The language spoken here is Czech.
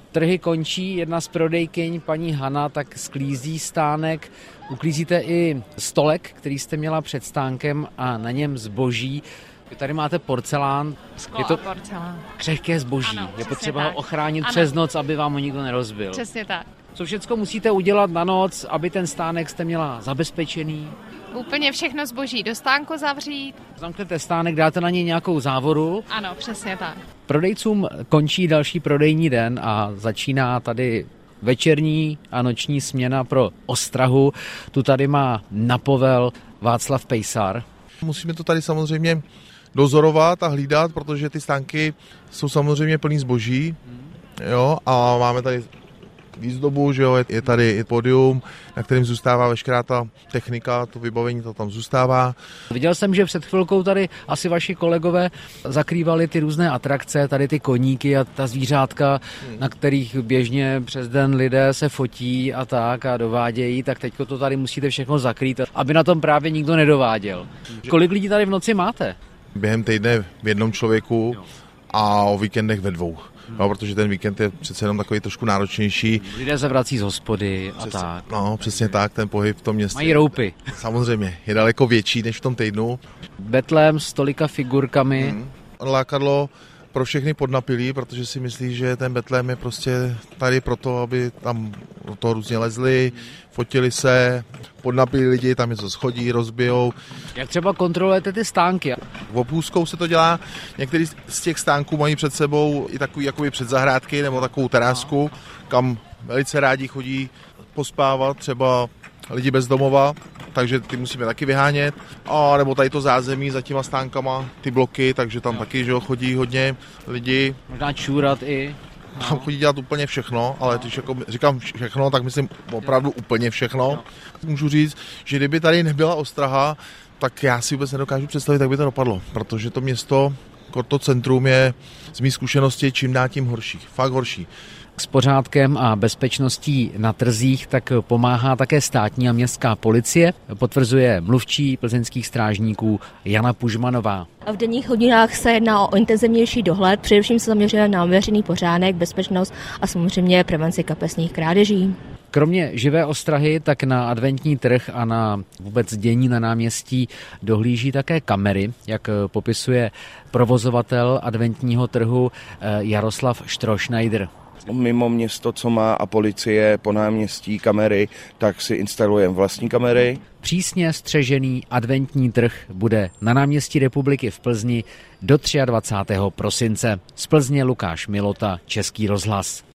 trhy končí, jedna z prodejkyň, paní Hana, tak sklízí stánek. Uklízíte i stolek, který jste měla před stánkem a na něm zboží. Vy tady máte porcelán. Sklo je to a porcelán. křehké zboží. Ano, je potřeba tak. ho ochránit přes noc, aby vám ho nikdo nerozbil. Přesně tak. Co všecko musíte udělat na noc, aby ten stánek jste měla zabezpečený? Úplně všechno zboží do stánku zavřít. Zamknete stánek, dáte na něj nějakou závoru. Ano, přesně tak. Prodejcům končí další prodejní den a začíná tady večerní a noční směna pro ostrahu. Tu tady má na povel Václav Pejsar. Musíme to tady samozřejmě dozorovat a hlídat, protože ty stánky jsou samozřejmě plný zboží, jo, a máme tady výzdobu, že jo, je tady i pódium, na kterém zůstává veškerá ta technika, to vybavení, to tam zůstává. Viděl jsem, že před chvilkou tady asi vaši kolegové zakrývali ty různé atrakce, tady ty koníky a ta zvířátka, na kterých běžně přes den lidé se fotí a tak a dovádějí, tak teďko to tady musíte všechno zakrýt, aby na tom právě nikdo nedováděl. Kolik lidí tady v noci máte? Během týdne v jednom člověku a o víkendech ve dvou. No, protože ten víkend je přece jenom takový trošku náročnější. Lidé se vrací z hospody a tak. No, přesně tak, ten pohyb v tom městě. Mají roupy. Samozřejmě, je daleko větší než v tom týdnu. Betlém s tolika figurkami. Lákadlo pro všechny podnapilí, protože si myslí, že ten Betlém je prostě tady proto, aby tam do toho různě lezli, fotili se, podnapilí lidi, tam něco schodí, rozbijou. Jak třeba kontrolujete ty stánky? Opůzkou se to dělá, některý z těch stánků mají před sebou i takový jakoby předzahrádky nebo takovou terásku, kam velice rádi chodí pospávat třeba lidi bez domova, takže ty musíme taky vyhánět. A nebo tady to zázemí za těma stánkama, ty bloky, takže tam taky, že jo, chodí hodně lidí. Možná čůrat i. Tam chodí dělat úplně všechno, ale když jako říkám všechno, tak myslím opravdu úplně všechno. Můžu říct, že kdyby tady nebyla ostraha, tak já si vůbec nedokážu představit, jak by to dopadlo, protože to město, to centrum je z mých zkušeností čím dál tím horší, fakt horší. S pořádkem a bezpečností na trzích tak pomáhá také státní a městská policie, potvrzuje mluvčí plzeňských strážníků Jana Pužmanová. V denních hodinách se jedná o intenzivnější dohled, především se zaměřuje na veřejný pořádek, bezpečnost a samozřejmě prevenci kapesních krádeží. Kromě živé ostrahy, tak na adventní trh a na vůbec dění na náměstí dohlíží také kamery, jak popisuje provozovatel adventního trhu Jaroslav Strohschneider. Mimo město, co má a policie po náměstí kamery, tak si instalujeme vlastní kamery. Přísně střežený adventní trh bude na náměstí Republiky v Plzni do 23. prosince. Z Plzně Lukáš Milota, Český rozhlas.